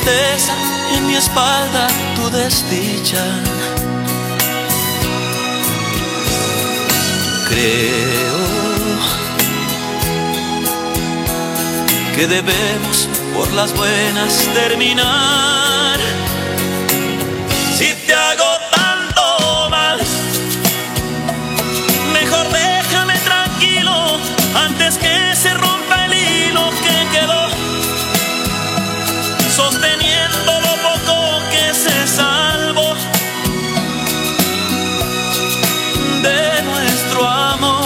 tristeza y en mi espalda tu desdicha. Creo que debemos por las buenas terminar. Si te hago tanto mal, mejor déjame tranquilo antes que se rompa el hilo que quedó sosteniendo lo poco que se salvó de nuestro amor.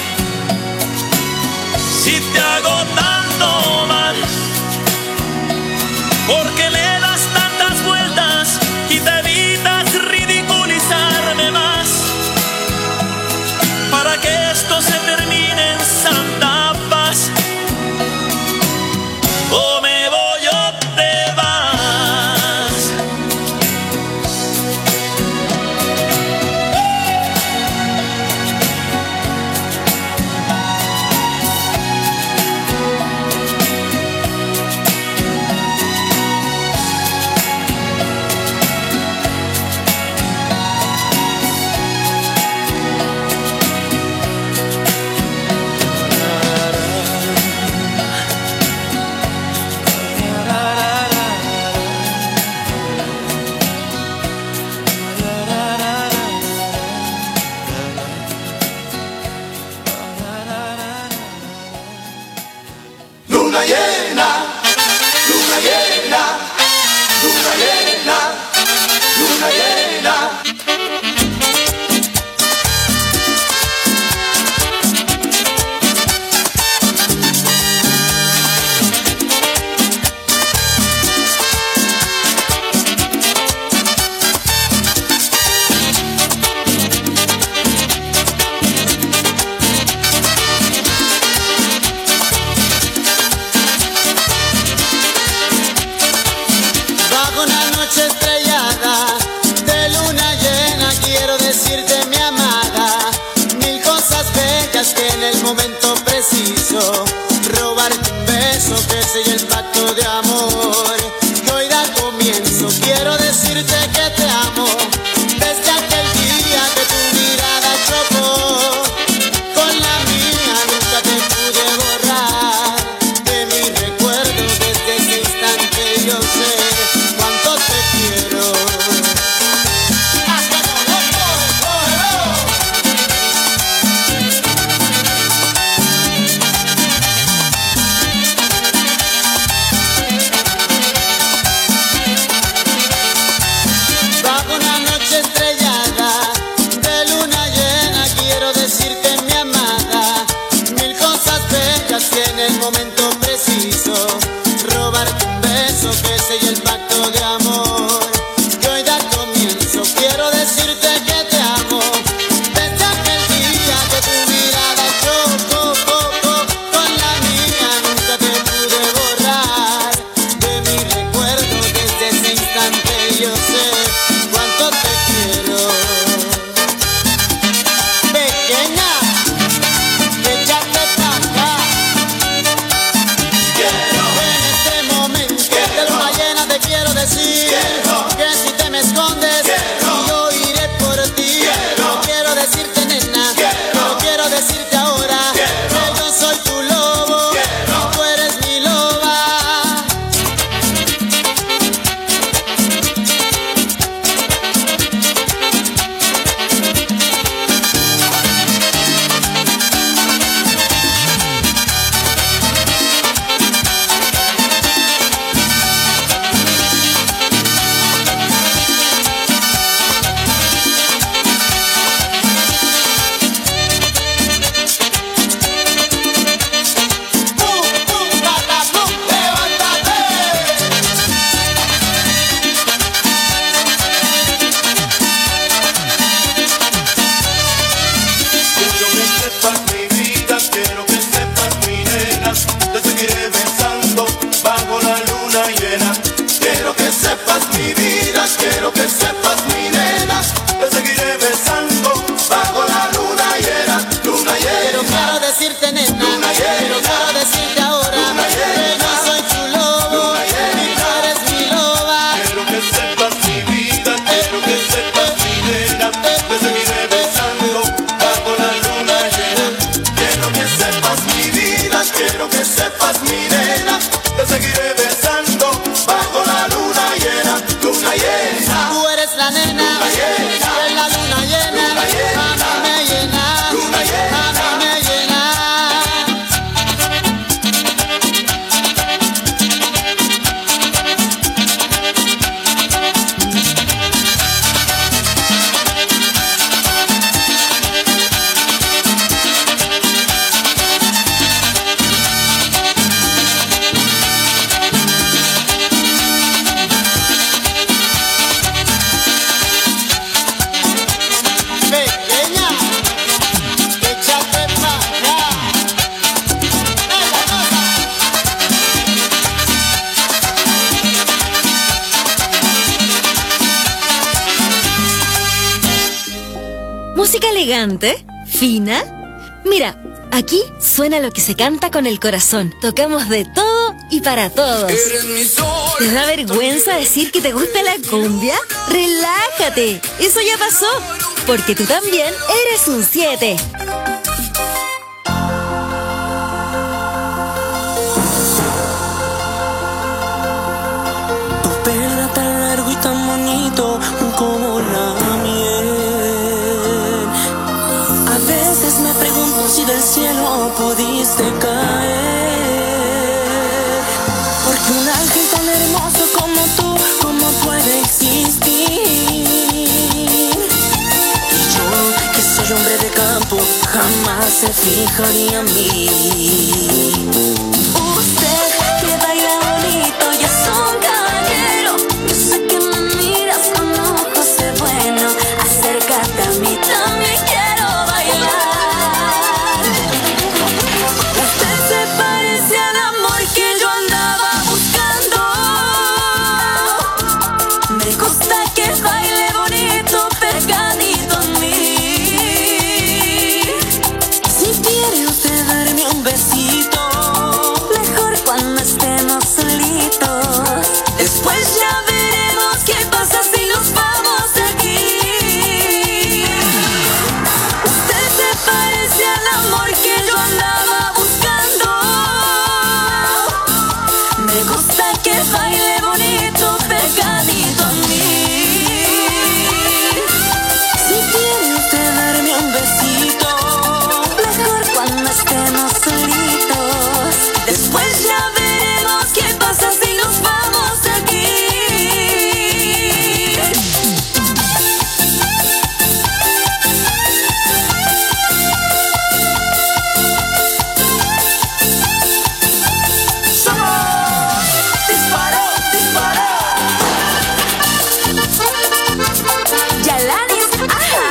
Si te hago tanto mal, porque le das tantas vueltas y te evitas ridiculizarme más, para que esto se termine en santa Música elegante, fina. Mira, aquí suena lo que se canta con el corazón. Tocamos de todo y para todos. ¿Te da vergüenza decir que te gusta la cumbia? ¡Relájate! Eso ya pasó, porque tú también eres un 7. Tu pelo tan largo y tan bonito como la miel. A veces me pregunto si del cielo pudiste caer, porque un ángel tan hermoso como tú, ¿cómo puede existir? Y yo, que soy hombre de campo, jamás se fijaría en mí. Usted que baila bonito y es un caballero, yo sé que me miras con ojos de bueno. Acércate a mí, también quiero bailar. Usted se parece al amor que yo andaba buscando. Me gusta que baile bonito, pegadito a mí. Si quiere usted darme un besito, mejor cuando estemos solitos. Después ya veremos qué pasa si nos vamos de aquí. Usted se parece al amor que yo andaba buscando. Me gusta que baile bonito, pegadito a mí. Si quiere usted darme un besito, mejor cuando estemos solitos. Después ya veremos qué pasa si nos vamos de aquí. ¡Disparo, disparo! Yalanis, ajá.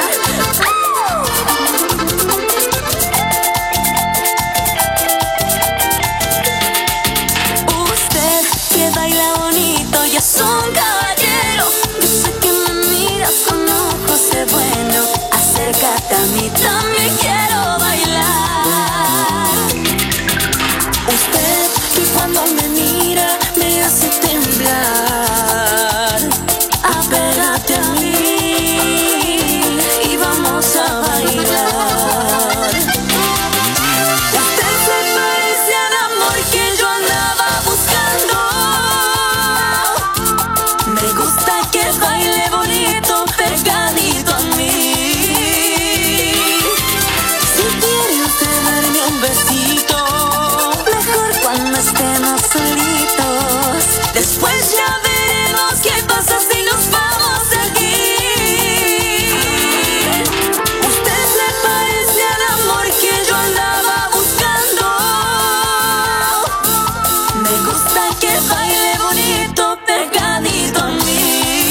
Usted que baila bonito y es un caballero, yo sé que me miras con ojos de bueno. Acércate a mí, también quiero bailar. Usted que cuando me mira me hace temblar. Apégate a mí y vamos a bailar. Usted se parece al amor que yo andaba buscando. Me gusta que baile bonito, pegadito a mí. Si quiere usted darme un besito, mejor cuando estemos solitos. Después ya veremos qué pasa si nos vamos de aquí. Usted se parece al amor que yo andaba buscando. Me gusta que baile bonito, pegadito a mí.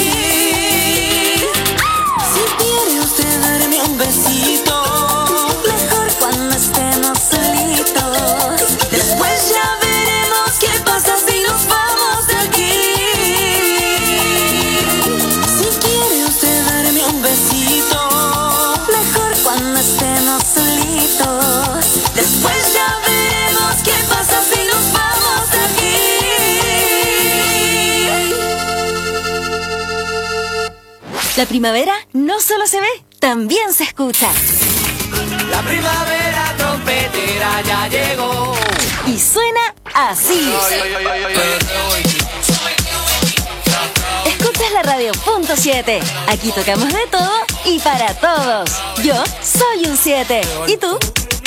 Si quiere usted darme un besito, mejor cuando estemos solitos. Después ya veremos qué pasa si nos vamos de aquí. Si quiere usted darme un besito, mejor cuando estemos solitos. Después ya veremos qué pasa si nos vamos de aquí. La primavera no solo se ve, también se escucha. La primavera trompetera ya llegó. Y suena así. Escuchas la radio.7. Aquí tocamos de todo y para todos. Yo soy un 7. ¿Y tú?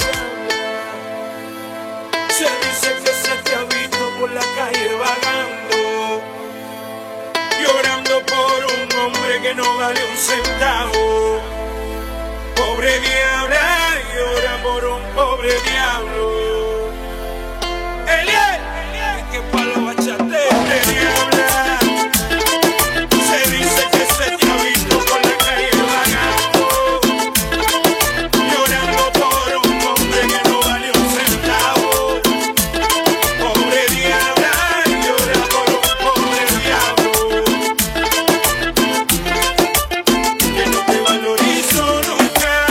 Se dice que se te ha visto por la calle vagando, llorando por un hombre que no vale un centavo. Pobre diabla, llora por un pobre diablo. Eliel, es que pa' la bachate de diabla. Se dice que se te ha visto por la calle vagando, llorando por un hombre que no vale un centavo. Pobre diabla, llora por un pobre diablo. Que no te valorizo nunca.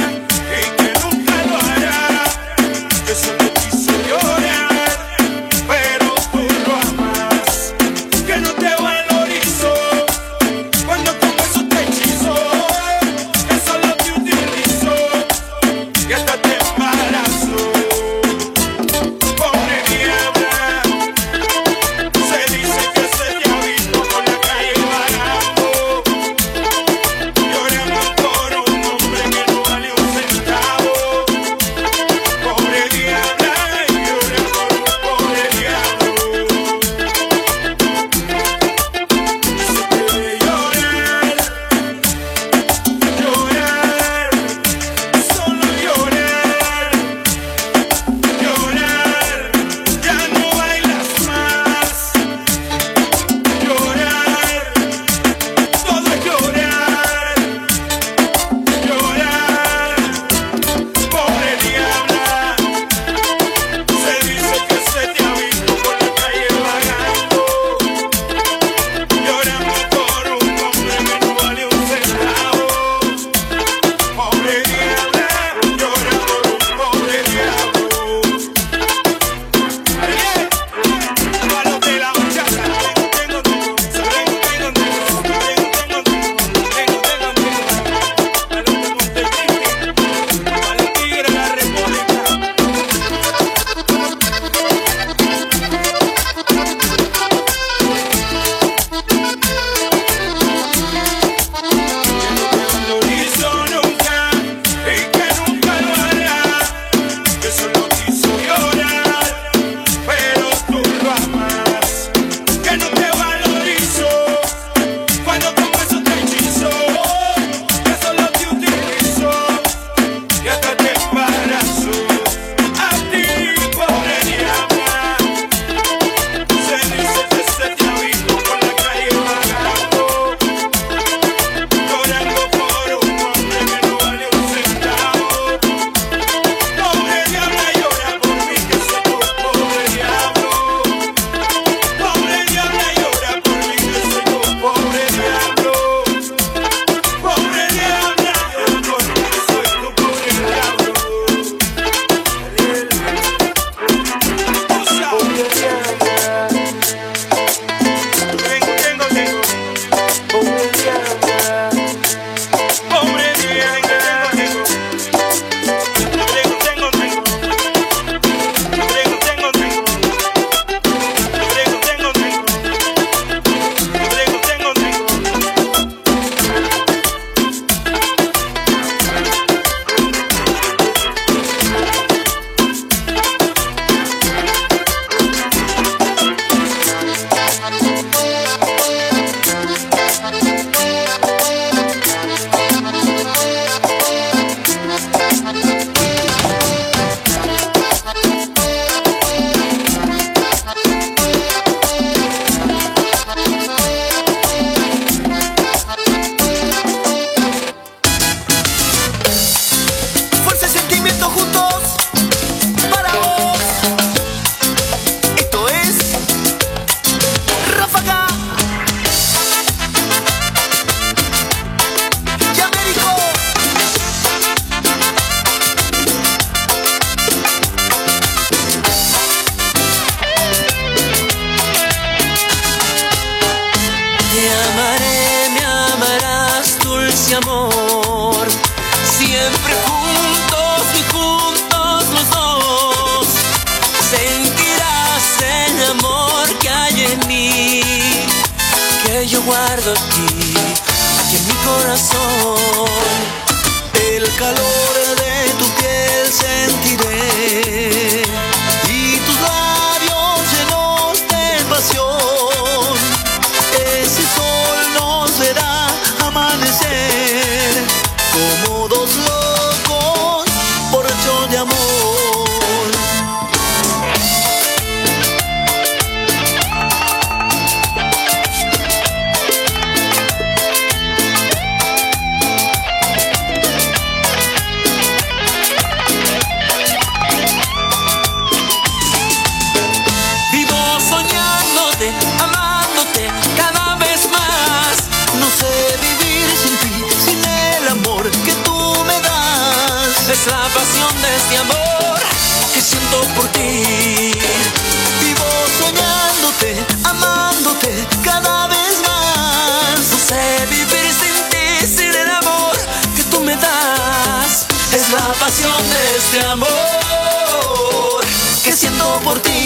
siempre juntos y juntos los dos. Sentirás el amor que hay en mí, que yo guardo aquí en mi corazón. El calor de tu piel sentiré y tus labios llenos de pasión. Ese sol nos verá amanecer como dos locos borrachos de amor. Es la pasión de este amor que siento por ti. Vivo soñándote, amándote cada vez más. No sé vivir sin ti, sin el amor que tú me das. Es la pasión de este amor que siento por ti.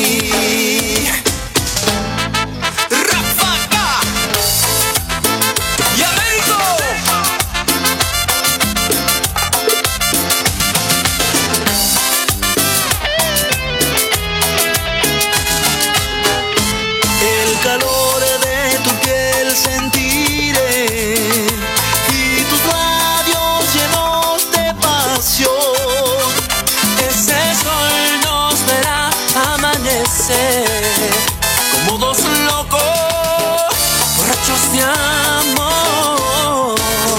Como dos locos borrachos de amor.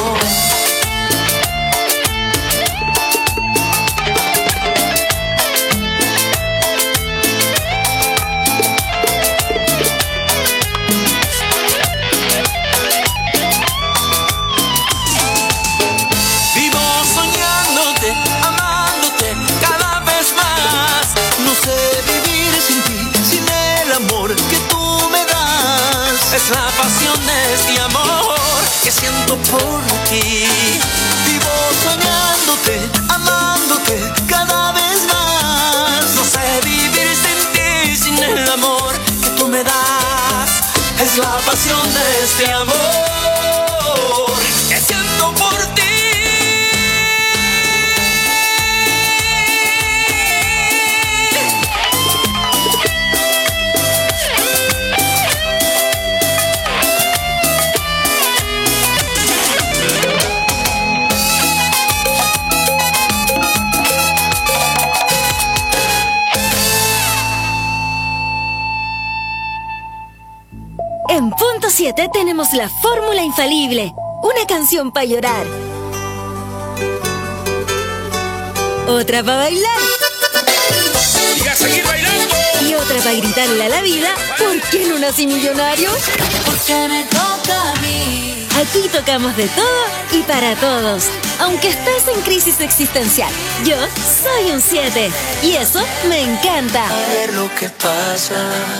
Vivo soñándote, amándote cada vez más. No sé vivir sin ti, sin el amor que tú me das. Es la pasión de este amor que siento por ti. Vivo soñándote, amándote cada vez más. No sé vivir sin ti, sin el amor que tú me das. Es la pasión de este amor que siento por ti. En punto 7 tenemos la fórmula infalible. Una canción para llorar. Otra para bailar. Y a seguir bailando. Y otra para gritarle a la vida, ¿por qué no nací millonario? Porque me toca a mí. Aquí tocamos de todo y para todos. Aunque estés en crisis existencial, yo soy un 7. Y eso me encanta. A ver lo que pasa.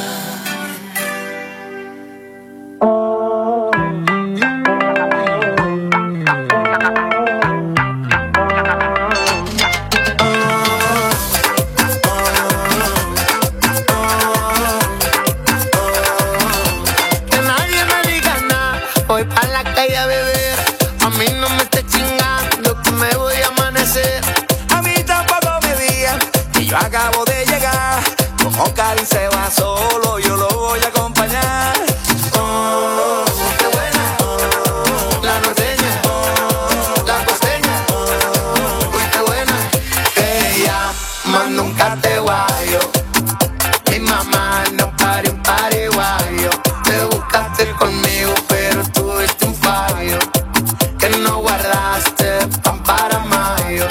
Voy pa' la calle a beber, a mí no me esté chingando que me voy a amanecer. A mí tampoco me digan que yo acabo de llegar. Como Karin se va solo, yo lo voy a acompañar. Oh, qué buena, la norteña, la costeña. Uy, qué buena, ella más nunca te guayo. Mi mamá no pare un pariguayo. Te buscaste conmigo, pero tuviste un fallo, que no guardaste pan para mayo.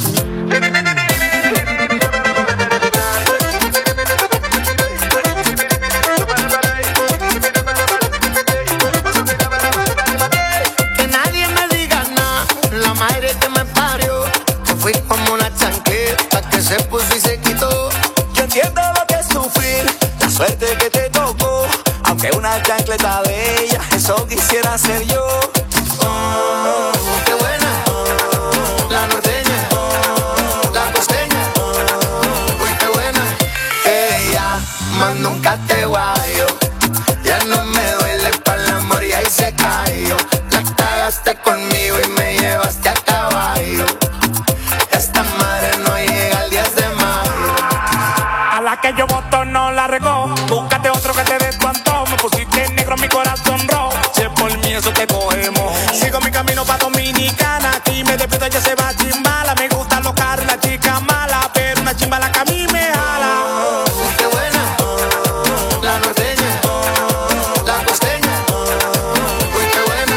Que nadie me diga nada, la madre que me parió, que fui como una chancleta que se puso y se quitó. Yo entiendo lo que es sufrir, la suerte que te tocó, aunque una chancleta bella, eso quisiera ser yo. Oh, qué buena, la la norteña, la costeña, uy qué buena. Ella, más nunca te guayo, ya no me duele para el amor y ahí se cayó. La cagaste conmigo y me llevaste a caballo. Esta madre no llega al 10 de mayo. A la que yo voto no la regó. Búscate otro que te dé tu antojo. Me pusiste negro mi corazón rojo. Si es por mí eso te cogemos. Sigo mi camino pa' Dominicana. Aquí me despido, ya se va chimbala. Me gustan los carros y la chica mala, pero una chimbala que a mí me jala. Uy, qué buena, la norteña, la costeña, uy, qué buena.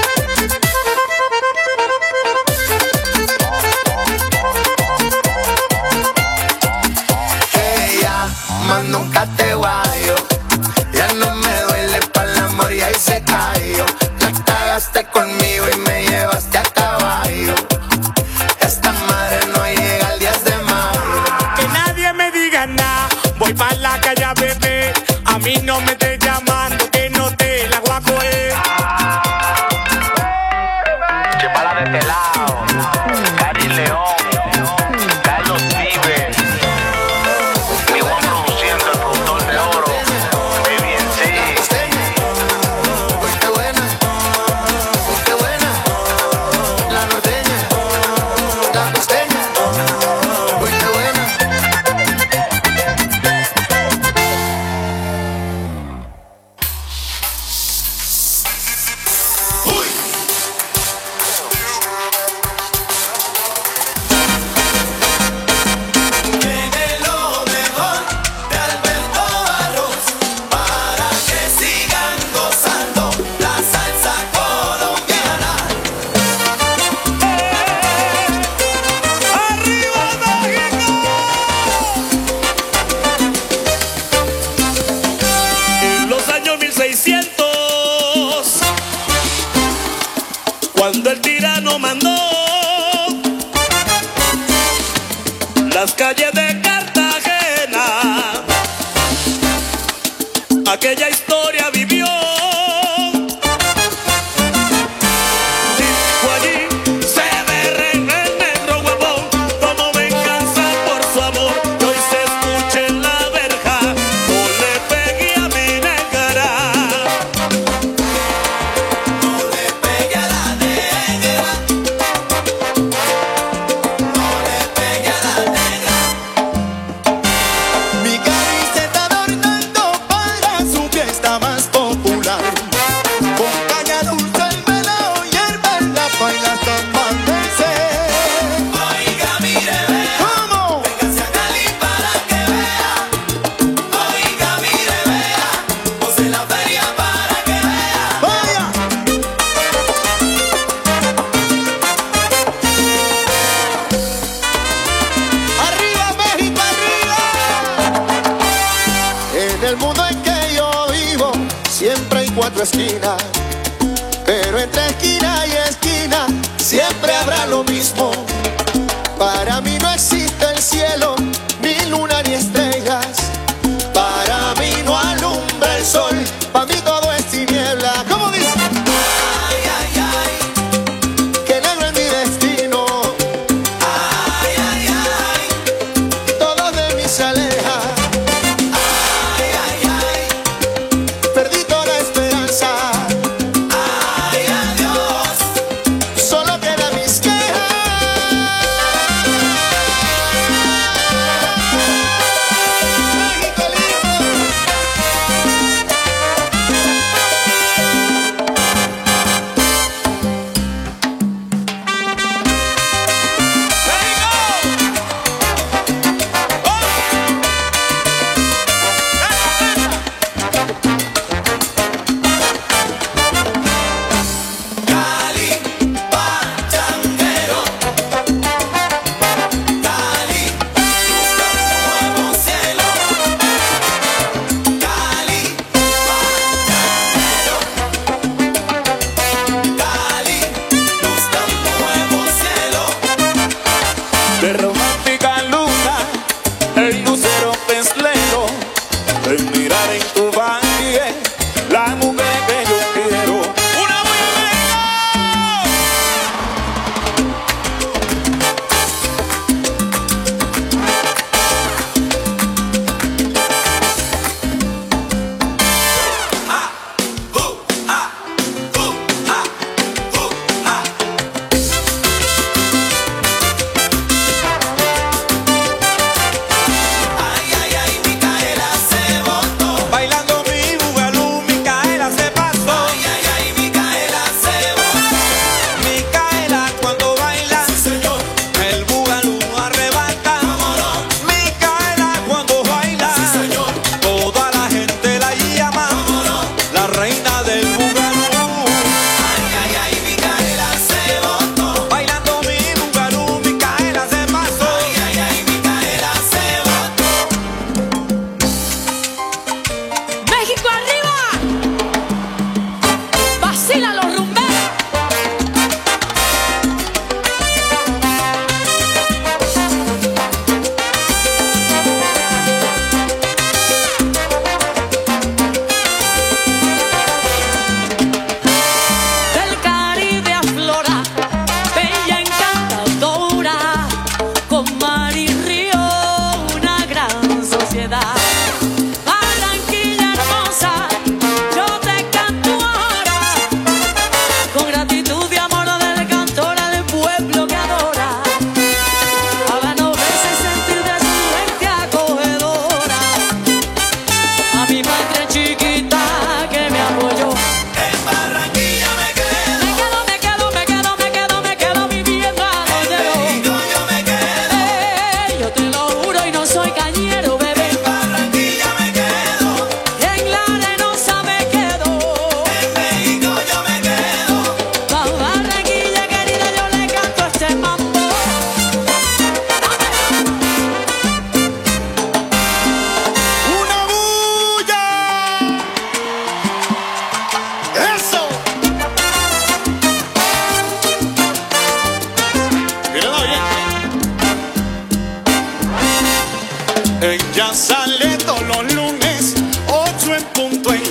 Ella, más nunca te guayo, ya no me duele para el amor y ahí se cayó. La cagaste conmigo y me llevaste a caballo. Esta madre no llega al 10 de mayo. Que nadie me diga nada. Voy pa' la calle a beber. A mí no me estés llamando, que no te la voy a coger. Chimbala de este lado, Cari León, Carlos Vives, mi Juan produciendo, el productor de oro, Baby en sí. Uy, qué buena, la norteña, la costeña, uy, qué buena. Tiene lo mejor de Alberto Barros para que sigan gozando la salsa colombiana. ¡Arriba México! En los años 1600, cuando el tirano mandó, las calles de Cartagena, aquella historia vivió. Dijo allí, se me reina el negro huevón, como venganza por su amor, que hoy se escuche en la verja, no le pegué a mi negra. No le pegué a la negra. No le pegué a la negra. Mi Cari se está adornando para su fiesta más popular. Con caña dulce, el melao y hierba en la paila hasta amanecer. Oiga, mire, vea, ¿Cómo? véngase a Cali para que vea. Oiga, mire, vea, goce la feria para que vea. ¡Vaya! ¡Arriba México, arriba! En el mundo en que yo vivo siempre hay cuatro esquinas, pero entre esquina y esquina siempre habrá lo mismo. Para mí no existe el cielo, ni luna ni estrellas. Para mí no alumbra el sol, para mí todo es tiniebla. ¿Cómo dice? Ay, ay, ay, Que negro es mi destino, ay, ay, ay, todo de mí se aleja. ay, ay, ay, Perdí toda la esperanza, ay, adiós. solo quedan mis quejas.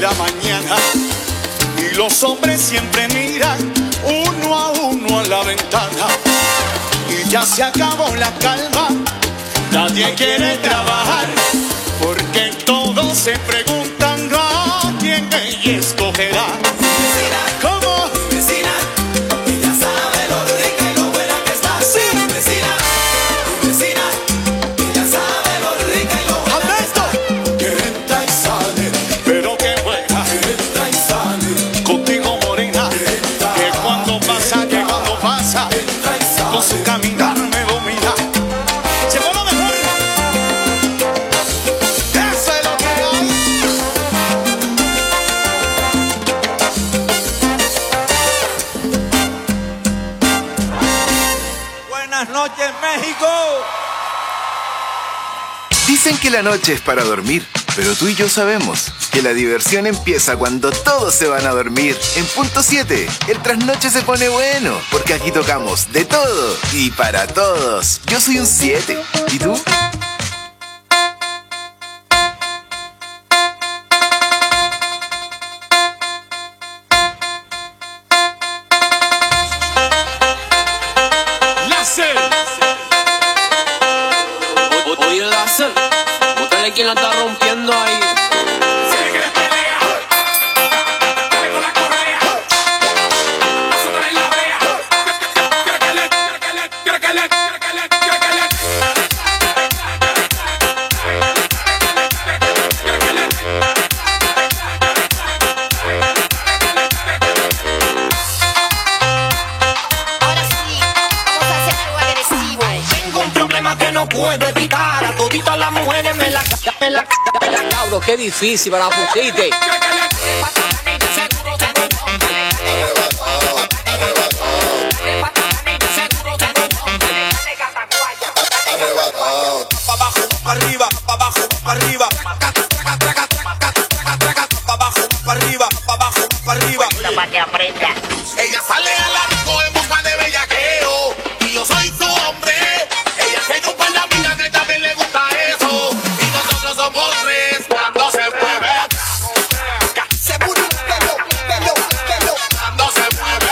la mañana y los hombres siempre miran uno a la ventana y ya se acabó la calma, nadie quiere trabajar porque todos se preguntan a quién ella escogerá. ¿Cómo? Vecina, ella sabe lo rica y lo buena que está. Sí. Vecina, vecina, ella sabe lo rica y lo buena que está. Que entra y sale, pero qué buena. Que entra y sale, Contigo morena, que cuando pasa, entra y sale. con su caminar me domina. Llegó lo mejor. Eso es lo que hay. Buenas noches, México. Dicen que la noche es para dormir, pero tú y yo sabemos que la diversión empieza cuando todos se van a dormir. En punto 7, el trasnoche se pone bueno, porque aquí tocamos de todo y para todos. Yo soy un 7, ¿y tú? Oye, láser, bótale quien la está rompiendo ahí. Ahora sí, vamos a hacer algo agresivo. Tengo un problema que no puedo evitar. A toditas las mujeres me la Cabro, qué difícil para la pusiste. pa' abajo, pa' arriba, pa' abajo, pa' arriba. Pa' abajo, pa' arriba, pa' abajo, pa' arriba. Para que aprenda. Ella sale al arco en busca de bellaqueo y yo soy su hombre. Ella se chupa en la vida que también le gusta eso. Y nosotros somos tres cuando se mueve. Se mueve, cuando se mueve.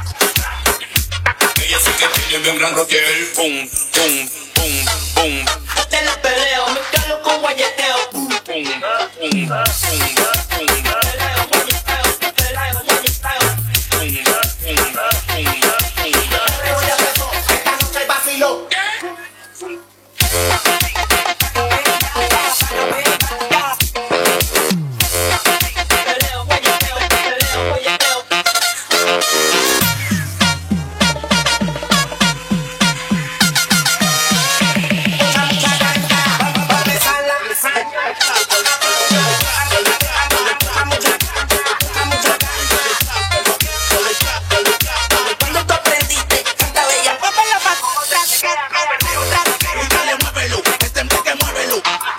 Ella sí que tiene bien gran roquel. Pum, pum, pum, pum. Te la peleo, me calo con guayeteo. Pum, pum, pum, pum, pum. Cuando tú aprendiste, canta bella. Dale, muévelo, este emboque, muévelo.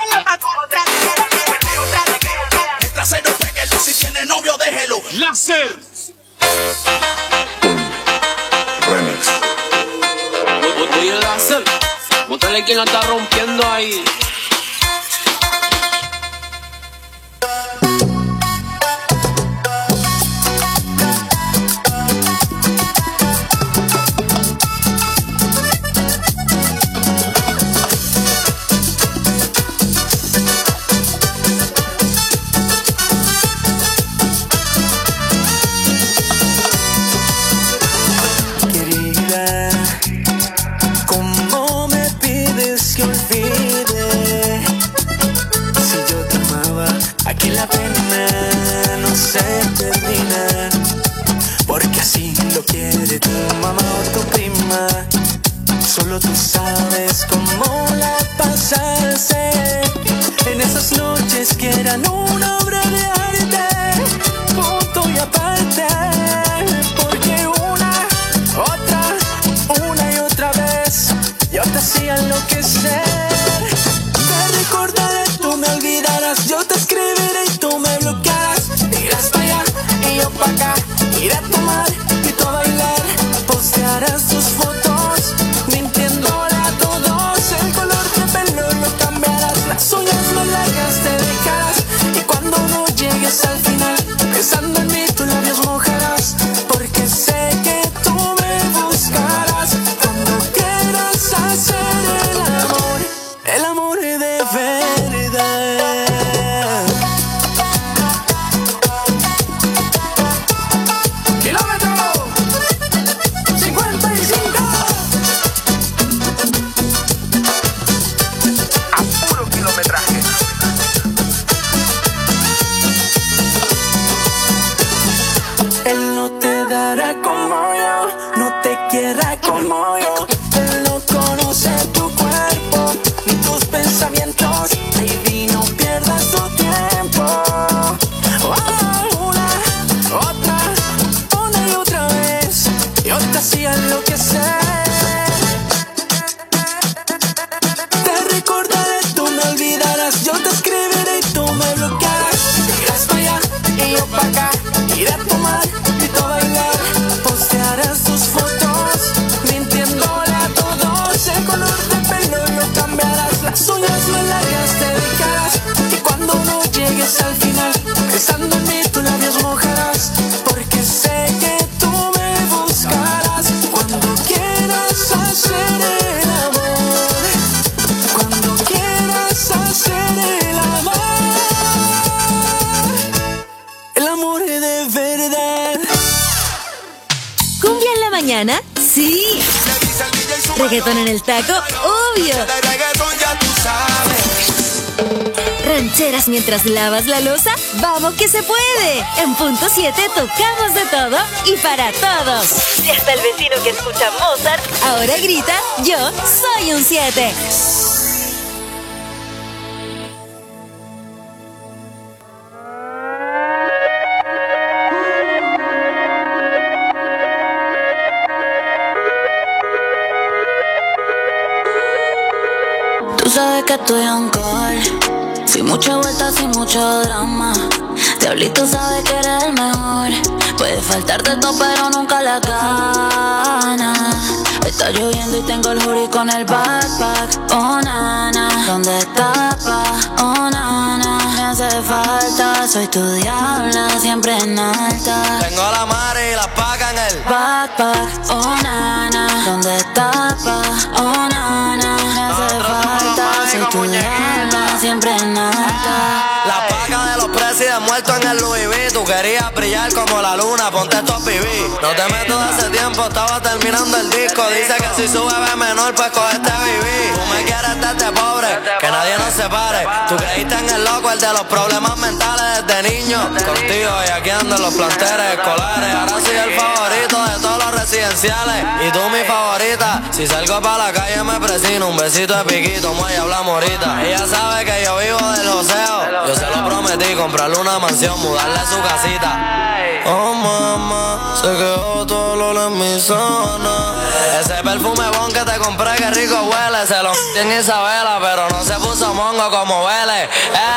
El trasero, péguelo, si tiene novio, déjelo. Láser. Remix. Oye, láser, bótale quien la está rompiendo ahí. Querida, ¿cómo me pides que olvide? Si yo te amaba, aquí la pena no se termina. Porque así lo quiere tu mamá o tu prima. Solo tú sabes cómo la pasaste en esas noches que eran una obra de arte, punto y aparte. Porque una y otra vez yo te hacía enloquecer. Te recordaré, tú me olvidarás, yo te escribiré y tú me bloquearás. Irás para allá y yo para acá, iré a tomar y tú a bailar. Postearás tus fotos, mintiéndole a todos. El color de pelo lo cambiarás, las uñas más largas te dejarás. Y cuando no llegues al final mañana? Sí. Reggaetón en el taco, obvio. Rancheras mientras lavas la loza, ¡vamos que se puede! En punto 7 tocamos de todo y para todos. Y hasta el vecino que escucha Mozart ahora grita, yo soy un 7. Tú sabes que estoy on call, sin mucha vuelta, sin mucho drama. Diablito sabe que eres el mejor. Puede faltar de todo pero nunca la gana. Está lloviendo y tengo el hoodie con el backpack. Oh nana, ¿dónde está pa? Oh nana, me hace falta. Soy tu diabla, siempre en alta. Tengo la mare y la paca en el backpack. Oh nana, ¿dónde está pa? Oh nana, me hace falta. Soy tu diabla, siempre en alta. La paca de los presidentes muertos en el Louis V. Tú querías brillar como la luna, ponte estos pibí. No te meto de hace tiempo, estaba terminando el disco. Dice que si sube B menor, pues cogeste viví. Tú me quieres desde pobre, que nadie nos separe. Tú creíste en el loco, el de los problemas mentales desde niño. Contigo y aquí ando en los planteles escolares. Ahora soy el favorito de todos los residenciales. Y tú mi favorita. Si salgo para la calle me presino. Un besito de piquito, muelle, hablamos ahorita. Ella sabe que yo vivo del joseo. Yo se lo prometí, comprarle una mansión, mudarle su casita. Oh mamá, se quedó todo el olor en mi zona. Ese perfume bon que te compré, que rico huele. Se lo tiene Isabela, pero no se puso mongo como huele.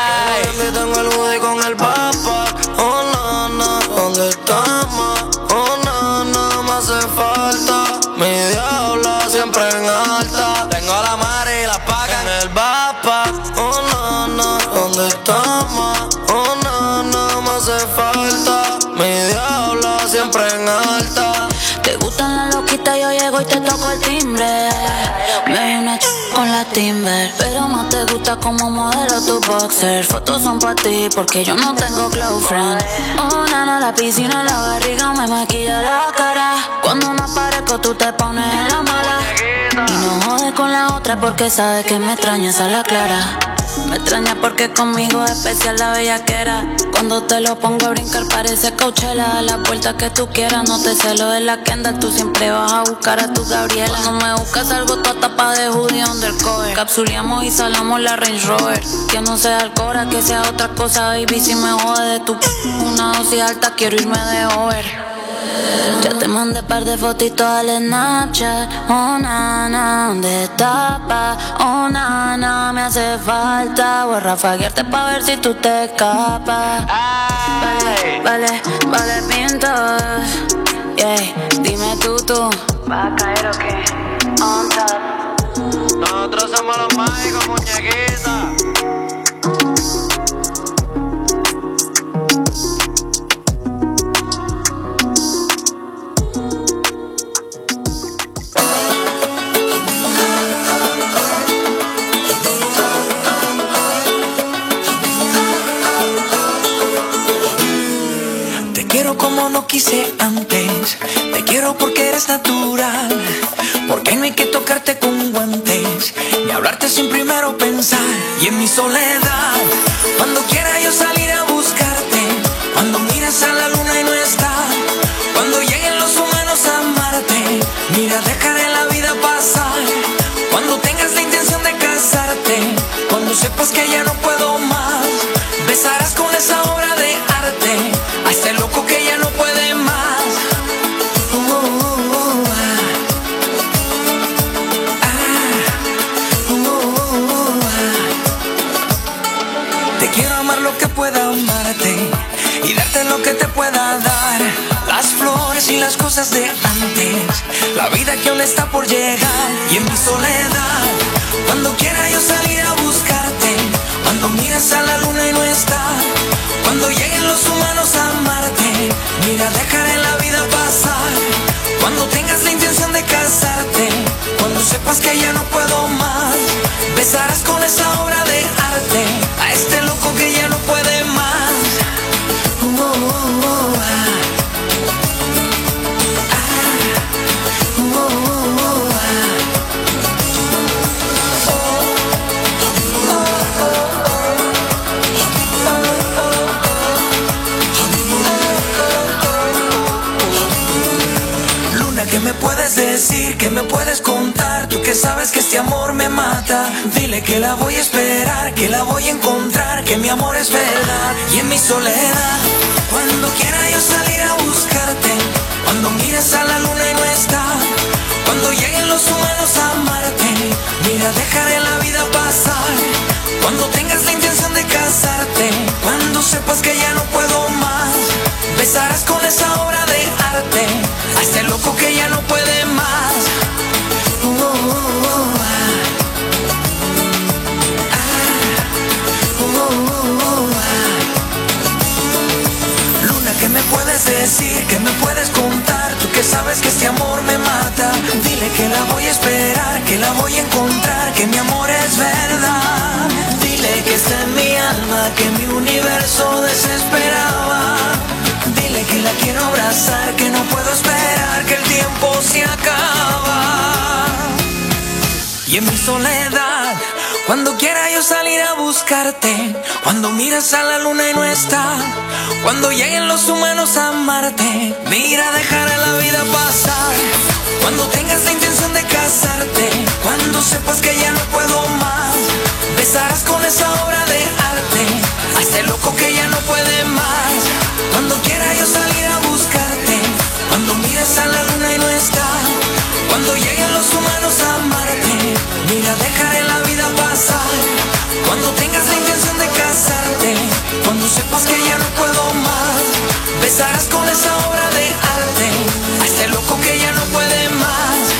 Ey, tengo el hoodie con el backpack. Oh nana, ¿dónde estamos? Oh nana, me hace falta. Mi diabla siempre en alta. Tengo la mare y la paca en el backpack. Oh nana, ¿dónde estamos? Oh nana, me hace falta. Mi diabla siempre en alta. Te gustan las loquitas, yo llego y te toco el timbre. Me vi una con la Timber, pero más te gusta como modelo tu boxer. Fotos son pa' ti porque yo no tengo close friend. Oh nana, la piscina en la barriga me maquilla la cara. Cuando me aparezco tú te pones en la mala. Y no jodes con la otra porque sabes que me extrañas a la clara. Me extraña porque conmigo es especial la bellaquera. Cuando te lo pongo a brincar parece Coachella. A la vuelta que tú quieras, no te celo de la Kendall. Tú siempre vas a buscar a tu Gabriela. Cuando me buscas algo toda tapa de hoodie undercover. Capsuleamos y salamos la Range Rover. Que no sea alcohol, que sea otra cosa, baby. Si me jode de tu una dosis alta, quiero irme de over. Ya te mandé par de fotitos al Snapchat. Oh nana, ¿dónde está pa? Oh nana, me hace falta. Voy a rafaguearte pa' ver si tú te escapas. Vale, pintos. Yeah, dime tú. ¿Va a caer o qué? On top. Nosotros somos los mágicos, muñequita. Como no quise antes, te quiero porque eres natural, porque no hay que tocarte con guantes, ni hablarte sin primero pensar. Y en mi soledad, cuando quiera yo salir a buscarte, cuando mires a la luna y no está, cuando lleguen los humanos a amarte, mira, dejaré la vida pasar. Cuando tengas la intención de casarte, cuando sepas que ya no puedo más, besarás con esa obra de arte a este loco que ya no puede más. Te quiero amar lo que pueda amarte y darte lo que te pueda dar. Las flores y las cosas de antes, la vida que aún está por llegar. Y en mi soledad, cuando quiera yo salir a buscarte, cuando mires a la luna y no está, cuando lleguen los humanos a amarte, mira, dejaré la vida pasar. Cuando tengas la intención de casarte, cuando sepas que ya no puedo más, besarás con esa obra de arte a este loco que ya no puede más. sabes que este amor me mata. Dile que la voy a esperar, que la voy a encontrar, que mi amor es verdad. Y en mi soledad, cuando quiera yo salir a buscarte, cuando mires a la luna y no está, cuando lleguen los humanos a amarte, mira, dejaré la vida pasar. Cuando tengas la intención de casarte, cuando sepas que ya no puedo más, besarás con esa obra de arte a este loco que ya no puede más. Luna, ¿qué me puedes decir? ¿Qué me puedes contar? Tú que sabes que este amor me mata. Dile que la voy a esperar, que la voy a encontrar, que mi amor es verdad. Dile que está en mi alma, que mi universo desesperaba. Dile que la quiero abrazar, que no puedo esperar, que el tiempo se acaba. Y en mi soledad, cuando quiera yo salir a buscarte, cuando miras a la luna y no está, cuando lleguen los humanos a amarte, mira, dejaré la vida pasar. Cuando tengas la intención de casarte, cuando sepas que ya no puedo más, besarás con esa obra de arte a este loco que ya no puede más. Cuando quiera yo salir a buscarte, cuando mires a la luna y no está, cuando lleguen los humanos a amarte, mira, dejaré la vida pasar. Cuando tengas la intención de casarte, cuando sepas que ya no puedo más, besarás con esa obra de arte a este loco que ya no puede más.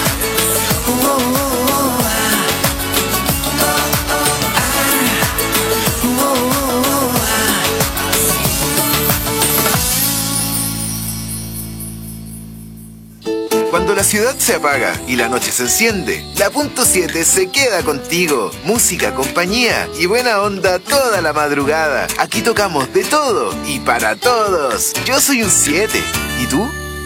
Cuando la ciudad se apaga y la noche se enciende, la Punto 7 se queda contigo. Música, compañía y buena onda toda la madrugada. Aquí tocamos de todo y para todos. Yo soy un 7. ¿Y tú?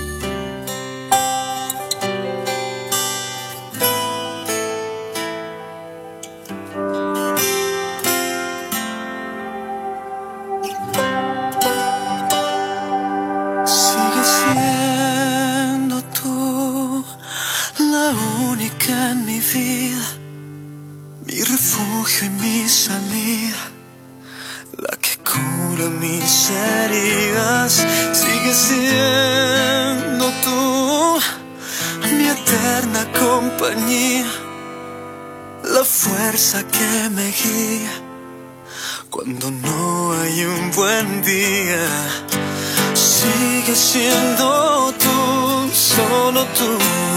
La fuerza que me guía cuando no hay un buen día. Sigue siendo tú, solo tú.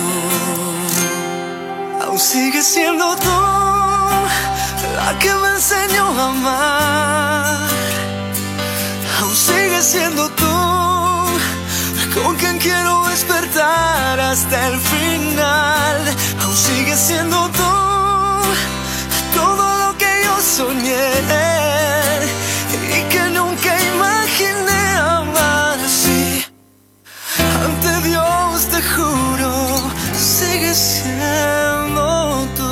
Aún sigue siendo tú la que me enseñó a amar. Aún sigue siendo tú con quien quiero despertar hasta el final. Aún sigue siendo tú todo lo que yo soñé y que nunca imaginé amar así. Ante Dios te juro, sigue siendo tú.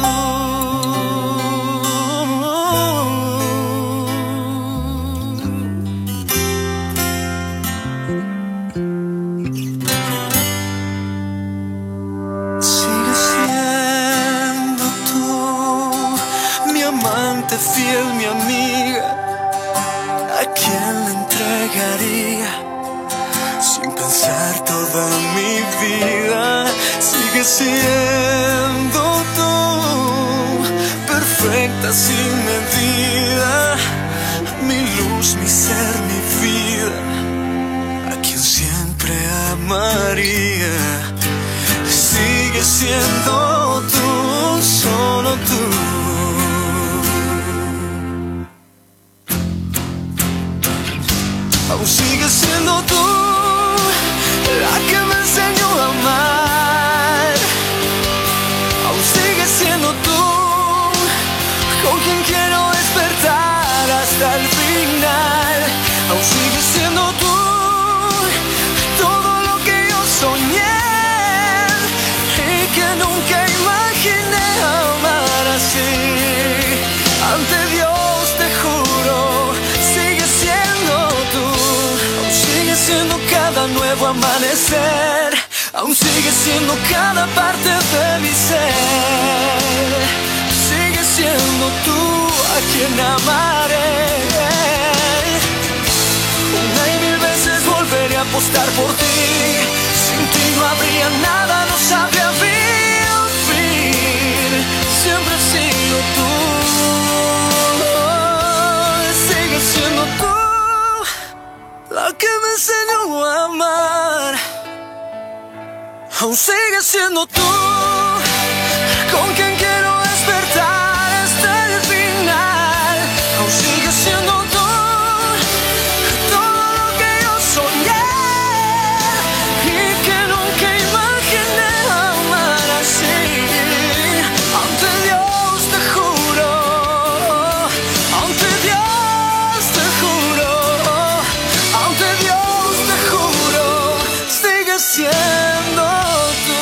Fiel, mi amiga, ¿a quién le entregaría sin pensar toda mi vida? Sigue siendo tú, perfecta sin medida, mi luz, mi ser, mi vida, a quien siempre amaría. Sigue siendo tú, solo tú. Aún sigue siendo tú la que me enseñó a amar. Aún sigue siendo tú con quien quiero despertar hasta el final. Aún sigue siendo tú todo lo que yo soñé y que nunca imaginé amar así. Ante Dios te juro, sigue siendo tú. Aún sigue siendo cada nuevo amanecer. Aún sigue siendo cada parte de mi ser. también amaré. Una y mil veces volveré a apostar por ti. Sin ti no habría nada, no sabría vivir. Siempre he sido tú. Sigues siendo tú la que me enseñó a amar. Aún sigues siendo tú con quien quiero despertar hasta el final. Aún sigues siendo tú todo lo que yo soñé y que nunca imaginé amar así. Ante Dios te juro, ante Dios te juro, ante Dios te juro, sigues siendo tú.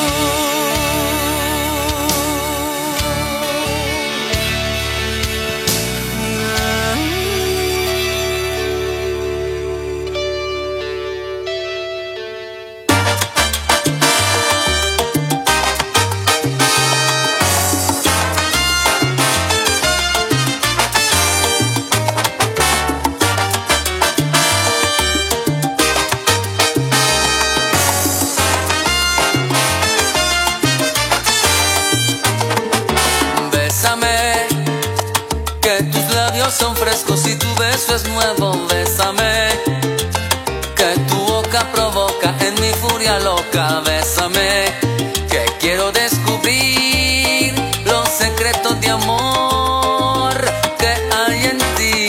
Bésame, que tus labios son frescos y tu beso es nuevo. Bésame, que tu boca provoca en mi furia loca. Bésame, que quiero descubrir los secretos de amor que hay en ti.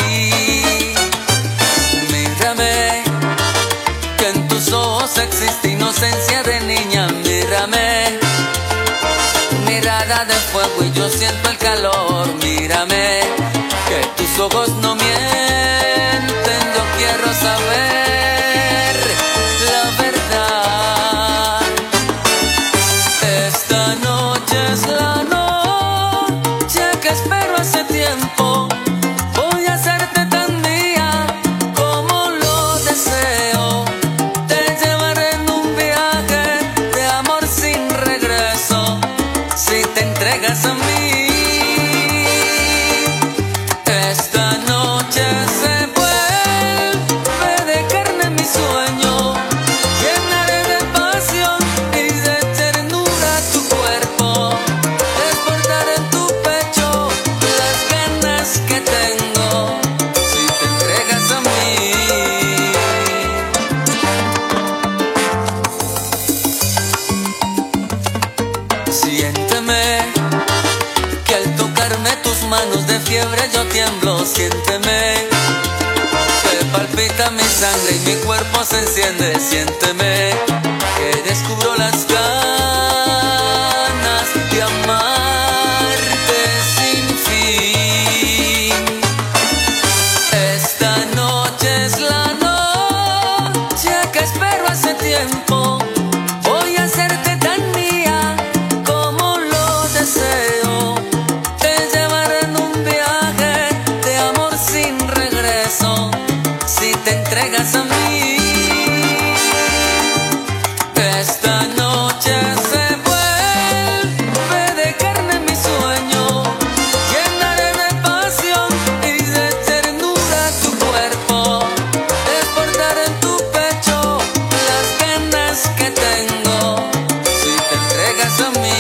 Mírame, que en tus ojos existe inocencia de niña. Mírame, mirada de fuego y yo siento el calor. Mírame, que tus ojos no mienten. Yo quiero saber la verdad. Esta noche es la noche que espero hace tiempo. Voy a hacerte tan mía como lo deseo. Te llevaré en un viaje de amor sin regreso. Si te entregas a mí, esta noche se vuelve de carne mi sueño. Llenaré de pasión y de ternura tu cuerpo. Desbordar en tu pecho las ganas que tengo. Si te entregas a mí. Siénteme, que al tocarme tus manos de fiebre yo tiemblo. Siénteme, que palpita mi sangre y mi cuerpo se enciende. Siénteme, que descubro las ganas de amarte sin fin. Esta noche es la noche que espero hace tiempo. Voy a hacerte tan mía como lo deseo. Te llevaré en un viaje de amor sin regreso. Si te entregas a mí. Esta noche se vuelve de carne mi sueño. Llenaré de pasión y de ternura tu cuerpo. Desbordar en tu pecho las ganas que tengo. Si te entregas a mí.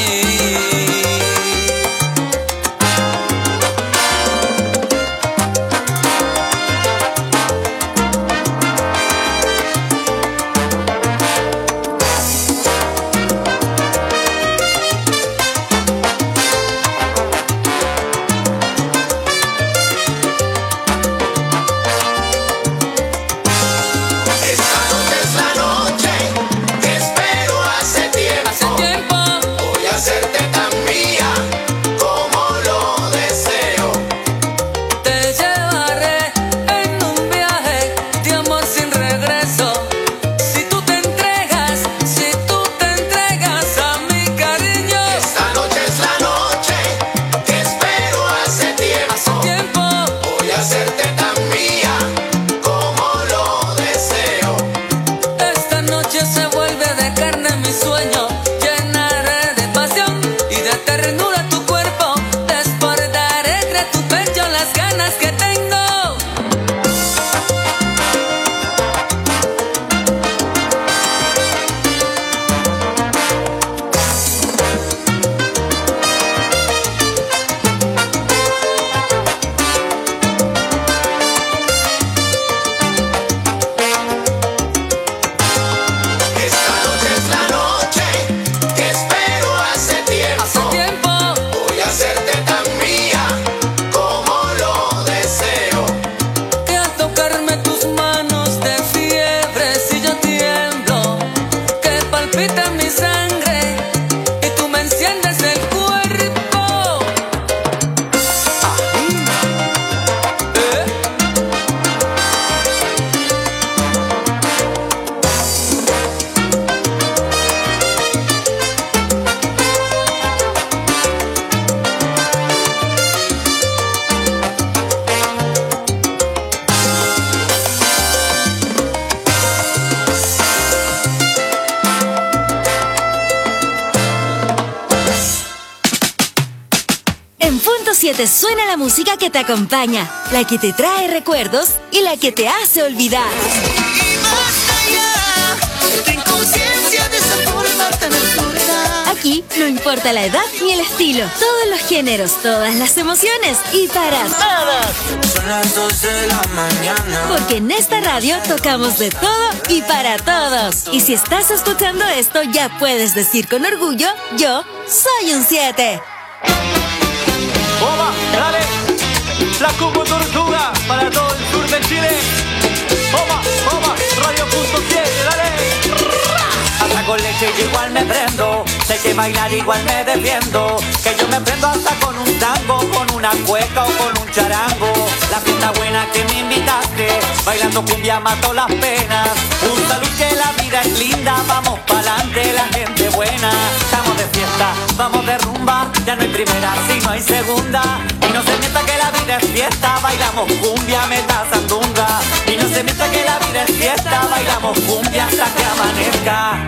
porque te suena la música que te acompaña, la que te trae recuerdos y la que te hace olvidar. Y basta ya, ten conciencia de esa forma tan absurda. Aquí no importa la edad ni el estilo, todos los géneros, todas las emociones y para todos. Son las 12 de la mañana. Porque en esta radio tocamos de todo y para todos. Y si estás escuchando esto, ya puedes decir con orgullo, yo soy un 7. ¡Oba! ¡Dale! La Cubo Tortuga para todo el sur de Chile. ¡Oba! ¡Oba! Radio.7, dale. Hasta con leche yo igual me prendo, sé que bailar igual me defiendo, que yo me prendo hasta con un tango, con una cueca o con un charango. La fiesta buena que me invitaste, bailando cumbia mato las penas. Un salud que la vida es linda, vamos pa'lante la gente buena. Estamos de fiesta, vamos de rumba, ya no hay primera si no hay segunda. Y no se mienta que la vida es fiesta, bailamos cumbia, meta sandunga. Y no se mienta que la vida es fiesta, bailamos cumbia hasta que amanezca.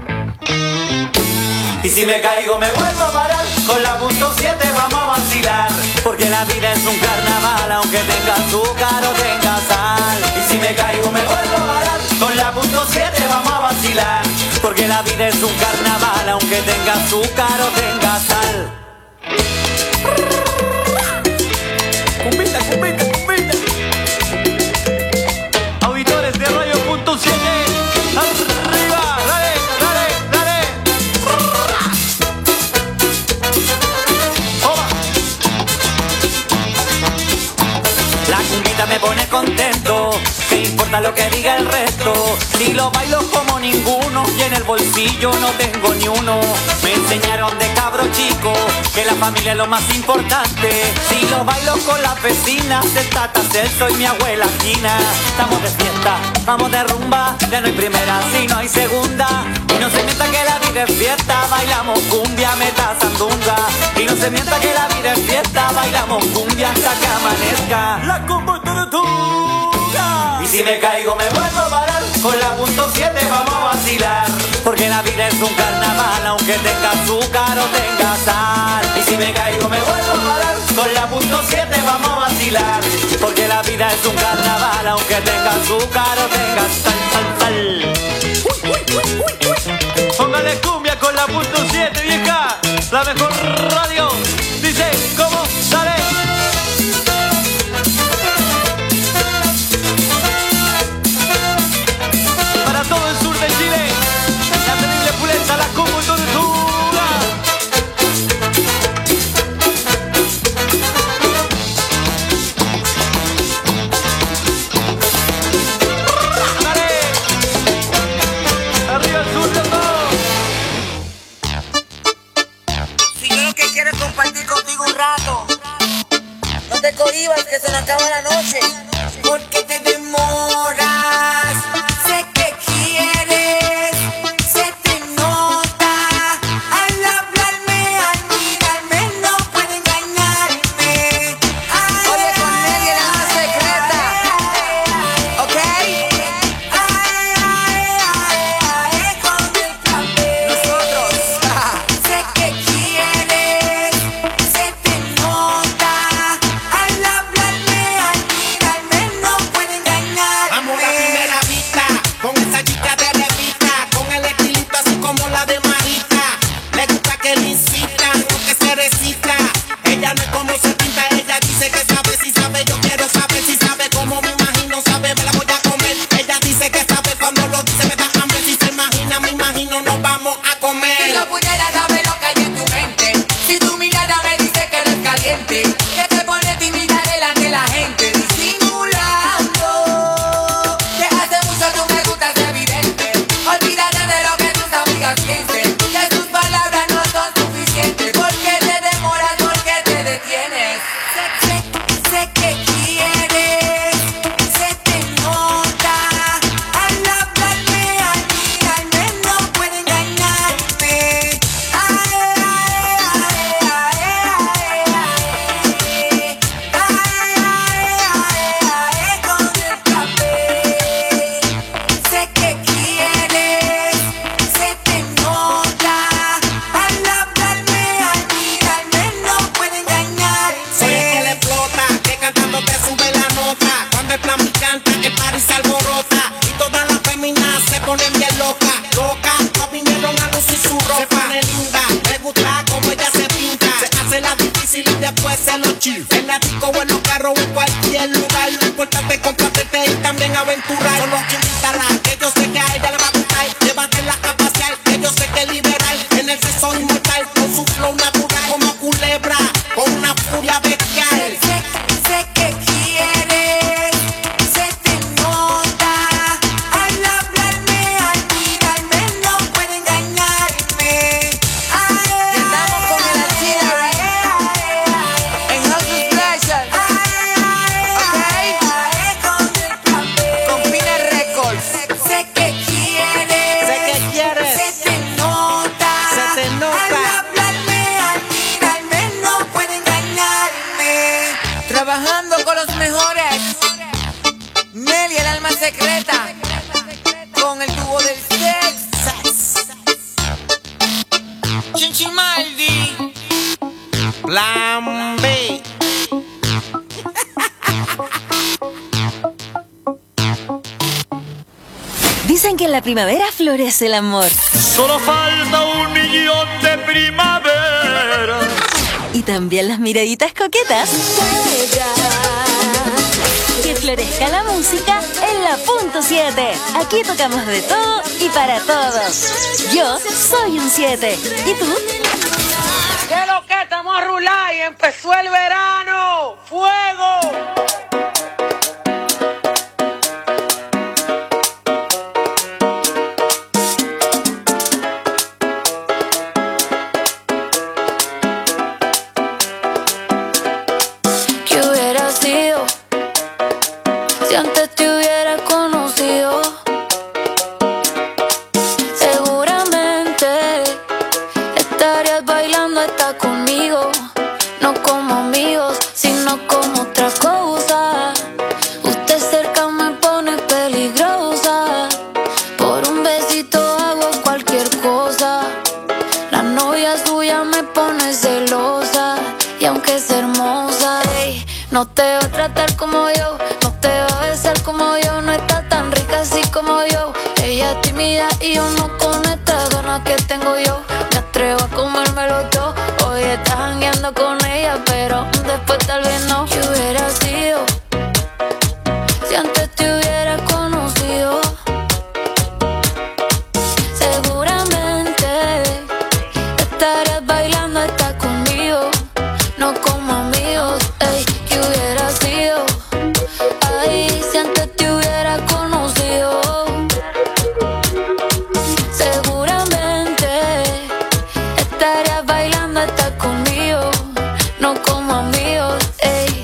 Y si me caigo me vuelvo a parar, con la punto 7 vamos a vacilar. Porque la vida es un carnaval, aunque tenga azúcar o tenga sal. Y si me caigo me vuelvo a parar, con la punto 7 vamos a vacilar. Porque la vida es un carnaval, aunque tenga azúcar o tenga sal. Cumbita, cumbita, cumbita. Auditores de Radio.7, arriba, dale, dale, dale. ¡Oba! La cumbita me pone contento, ¿qué importa lo que diga el resto? Si lo bailo como ninguno y en el bolsillo no tengo ni uno. Me enseñaron de cabro chico que la familia es lo más importante. Si lo bailo con las vecinas, el Tata Celso y mi abuela Gina. Estamos de fiesta, vamos de rumba, ya no hay primera si no hay segunda. Y no se mienta que la vida es fiesta, bailamos cumbia, meta sandunga. Y no se mienta que la vida es fiesta, bailamos cumbia hasta que amanezca. La Cubo Tortuga. Y si me caigo me vuelvo a parar, con la punto 7 vamos a vacilar. Porque la vida es un carnaval, aunque tenga azúcar o tenga sal. Y si me caigo me vuelvo a parar, con la punto 7 vamos a vacilar. Porque la vida es un carnaval, aunque tenga azúcar o tenga sal, sal, sal. Póngale cumbia con la punto 7, vieja. La mejor radio. Dice, ¿cómo? Dale. Para todo el sur de Chile, la terrible pulenta, la Cubo Tortuga. Dale. Arriba el sur de todo. Si yo lo que quiero es compartir contigo un rato, no te cohibas que se me acaba la noche. Porque te demoras, sé que quieres, se te nota. Al hablarme, al mirarme, no puede engañarme. Oye, con Nelly la más secreta, ¿ok? Con el café. Nosotros, sé que quieres, se te nota. Al hablarme, al mirarme, no puede engañarme. ese no chill. En la disco o en los carros o en cualquier lugar. Lo importante es complacerse y también aventurar. Solo que invitarla, que yo sé que a ella le va a gustar. Llévate la capacidad, que yo sé que liberal. En el sexo inmortal, con su flow natural. Como culebra, con una furia bestial. Sé que quieres, se te nota. Al hablarme, al mirarme, no puede engañarme. Y estamos con el Archila en House Pleasure. Ok. Con Pina Records. Sé que quieres, se te nota. Al hablarme, al mirarme, no puede engañarme. Trabajando con los mejores. Meli, el alma secreta. Con el tubo del Texas. Chinchimaldi. Plan B. Dicen que en la primavera florece el amor. Solo falta 1.000.000 de primavera. Y también las miraditas coquetas. Que florezca la música en la punto 7. Aquí tocamos de todo y para todos. Yo soy un 7. ¿Y tú? ¿Qué lo que estamos a rular y empezó el verano? ¡Fuego! ¿Qué hubiera sido si antes te hubiera conocido? Seguramente estarías bailando hasta conmigo, no como amigos, sino como otra cosa. Usted cerca me pone peligrosa, por un besito hago cualquier cosa. La novia suya me pone celosa, y aunque es hermosa, ey, no te va a tratar como yo, no te va a besar como yo, no está tan rica así como yo. Ella es tímida y yo no con estas ganas que tengo yo. Me atrevo a comérmelo todo. Hoy estás jangueando con ella, pero después tal vez no. ¿Qué hubiera sido si antes te hubiera conocido? Seguramente estarías bailando hasta conmigo, no como amigos. Ey, ¿qué hubiera sido? Ay, si antes te hubiera conocido. Seguramente estarías bailando hasta conmigo, no como amigos. Ey.